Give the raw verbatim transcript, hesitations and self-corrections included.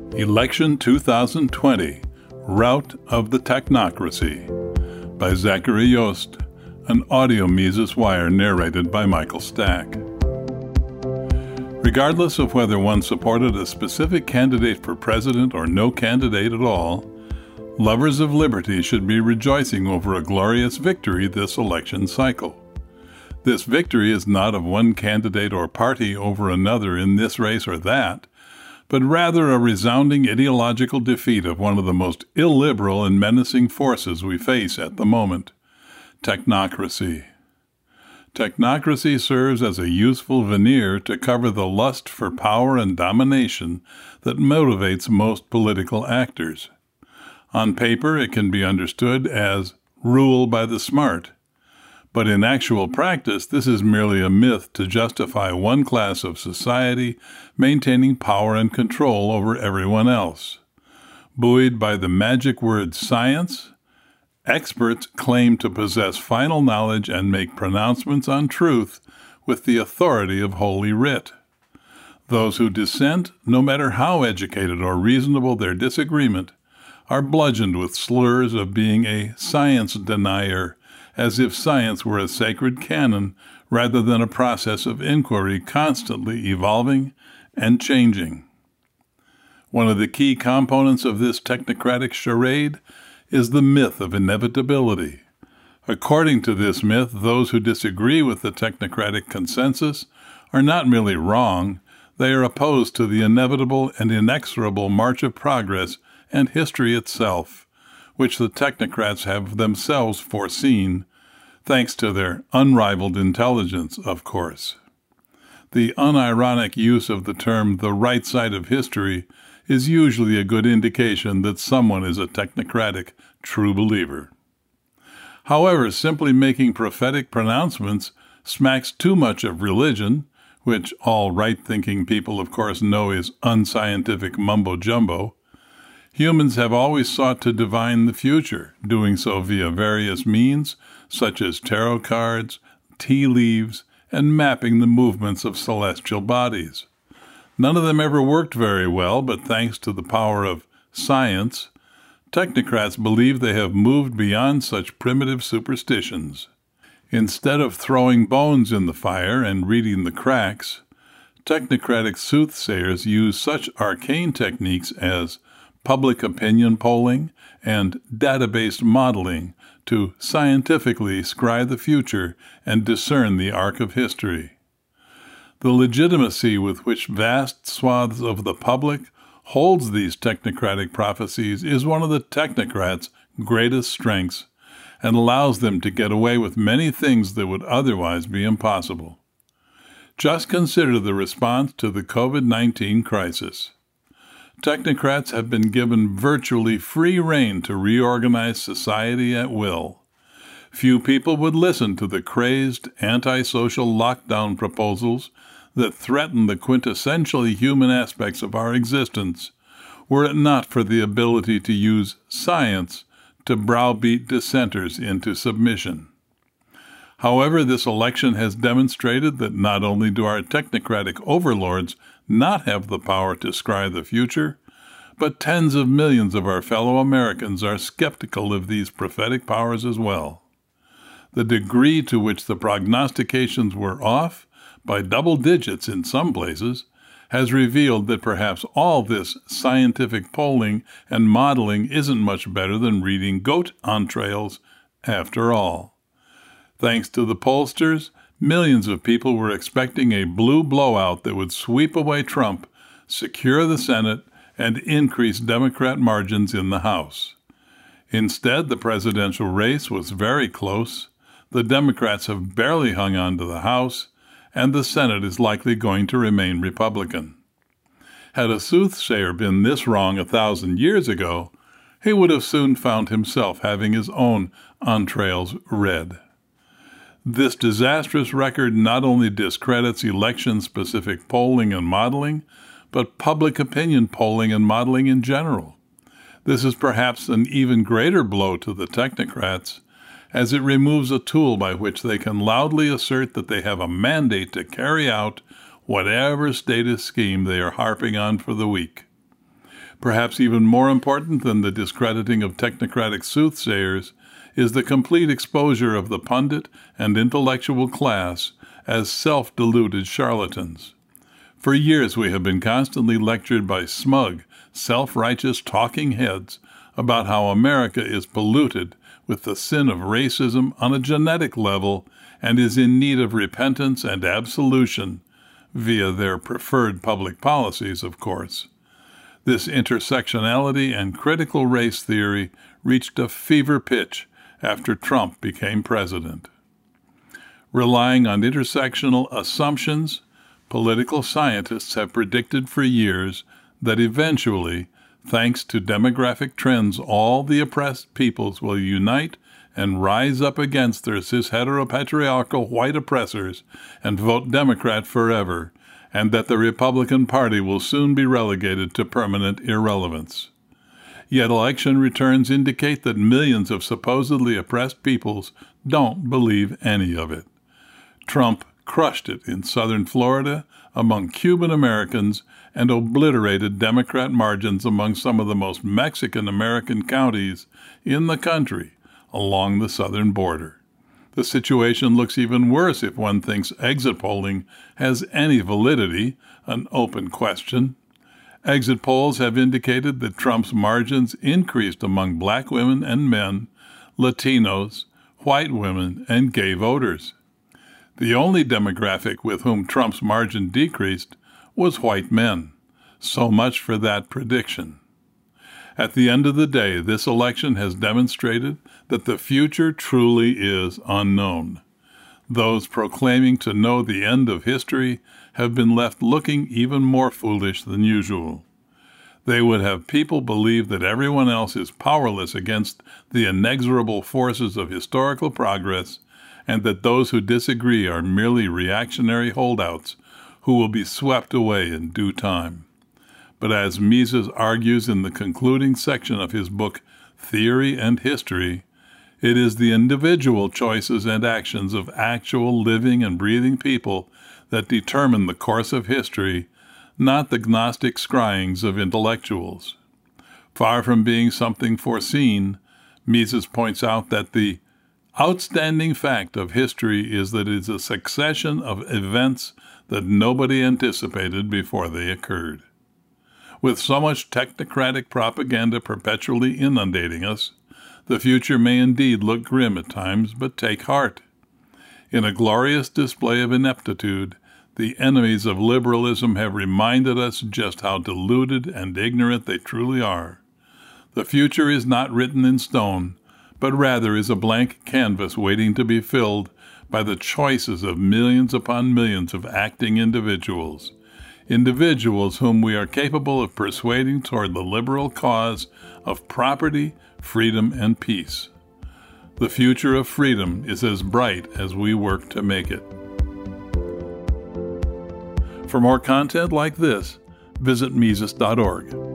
Election twenty twenty, Rout of the Technocracy by Zachary Yost, an audio Mises Wire narrated by Michael Stack. Regardless of whether one supported a specific candidate for president or no candidate at all, lovers of liberty should be rejoicing over a glorious victory this election cycle. This victory is not of one candidate or party over another in this race or that, but rather a resounding ideological defeat of one of the most illiberal and menacing forces we face at the moment, technocracy. Technocracy serves as a useful veneer to cover the lust for power and domination that motivates most political actors. On paper, it can be understood as rule by the smart, but in actual practice, this is merely a myth to justify one class of society maintaining power and control over everyone else. Buoyed by the magic word science, experts claim to possess final knowledge and make pronouncements on truth with the authority of Holy Writ. Those who dissent, no matter how educated or reasonable their disagreement, are bludgeoned with slurs of being a science denier, as if science were a sacred canon rather than a process of inquiry constantly evolving and changing. One of the key components of this technocratic charade is the myth of inevitability. According to this myth, those who disagree with the technocratic consensus are not merely wrong, they are opposed to the inevitable and inexorable march of progress and history itself, which the technocrats have themselves foreseen, thanks to their unrivaled intelligence, of course. The unironic use of the term the right side of history is usually a good indication that someone is a technocratic true believer. However, simply making prophetic pronouncements smacks too much of religion, which all right-thinking people, of course, know is unscientific mumbo-jumbo. Humans have always sought to divine the future, doing so via various means, such as tarot cards, tea leaves, and mapping the movements of celestial bodies. None of them ever worked very well, but thanks to the power of science, technocrats believe they have moved beyond such primitive superstitions. Instead of throwing bones in the fire and reading the cracks, technocratic soothsayers use such arcane techniques as public opinion polling and data-based modeling to scientifically scry the future and discern the arc of history. The legitimacy with which vast swaths of the public holds these technocratic prophecies is one of the technocrats' greatest strengths and allows them to get away with many things that would otherwise be impossible. Just consider the response to the covid nineteen crisis. Technocrats have been given virtually free rein to reorganize society at will. Few people would listen to the crazed, antisocial lockdown proposals that threaten the quintessentially human aspects of our existence, were it not for the ability to use science to browbeat dissenters into submission. However, this election has demonstrated that not only do our technocratic overlords not have the power to scry the future, but tens of millions of our fellow Americans are skeptical of these prophetic powers as well. The degree to which the prognostications were off, by double digits in some places, has revealed that perhaps all this scientific polling and modeling isn't much better than reading goat entrails after all. Thanks to the pollsters, millions of people were expecting a blue blowout that would sweep away Trump, secure the Senate, and increase Democrat margins in the House. Instead, the presidential race was very close. The Democrats have barely hung on to the House, and the Senate is likely going to remain Republican. Had a soothsayer been this wrong a thousand years ago, he would have soon found himself having his own entrails read. This disastrous record not only discredits election-specific polling and modeling, but public opinion polling and modeling in general. This is perhaps an even greater blow to the technocrats, as it removes a tool by which they can loudly assert that they have a mandate to carry out whatever status scheme they are harping on for the week. Perhaps even more important than the discrediting of technocratic soothsayers is the complete exposure of the pundit and intellectual class as self-deluded charlatans. For years we have been constantly lectured by smug, self-righteous talking heads about how America is polluted with the sin of racism on a genetic level and is in need of repentance and absolution, via their preferred public policies, of course. This intersectionality and critical race theory reached a fever pitch after Trump became president. Relying on intersectional assumptions, political scientists have predicted for years that eventually, thanks to demographic trends, all the oppressed peoples will unite and rise up against their cis-heteropatriarchal white oppressors and vote Democrat forever, and that the Republican Party will soon be relegated to permanent irrelevance. Yet election returns indicate that millions of supposedly oppressed peoples don't believe any of it. Trump crushed it in southern Florida among Cuban Americans and obliterated Democrat margins among some of the most Mexican-American counties in the country along the southern border. The situation looks even worse if one thinks exit polling has any validity, an open question. Exit polls have indicated that Trump's margins increased among black women and men, Latinos, white women, and gay voters. The only demographic with whom Trump's margin decreased was white men. So much for that prediction. At the end of the day, this election has demonstrated that the future truly is unknown. Those proclaiming to know the end of history have been left looking even more foolish than usual. They would have people believe that everyone else is powerless against the inexorable forces of historical progress, and that those who disagree are merely reactionary holdouts who will be swept away in due time. But as Mises argues in the concluding section of his book, Theory and History, it is the individual choices and actions of actual living and breathing people that determine the course of history, not the Gnostic scryings of intellectuals. Far from being something foreseen, Mises points out that the outstanding fact of history is that it is a succession of events that nobody anticipated before they occurred. With so much technocratic propaganda perpetually inundating us, the future may indeed look grim at times, but take heart. In a glorious display of ineptitude, the enemies of liberalism have reminded us just how deluded and ignorant they truly are. The future is not written in stone, but rather is a blank canvas waiting to be filled by the choices of millions upon millions of acting individuals. Individuals whom we are capable of persuading toward the liberal cause of property, freedom, and peace. The future of freedom is as bright as we work to make it. For more content like this, visit Mises dot org.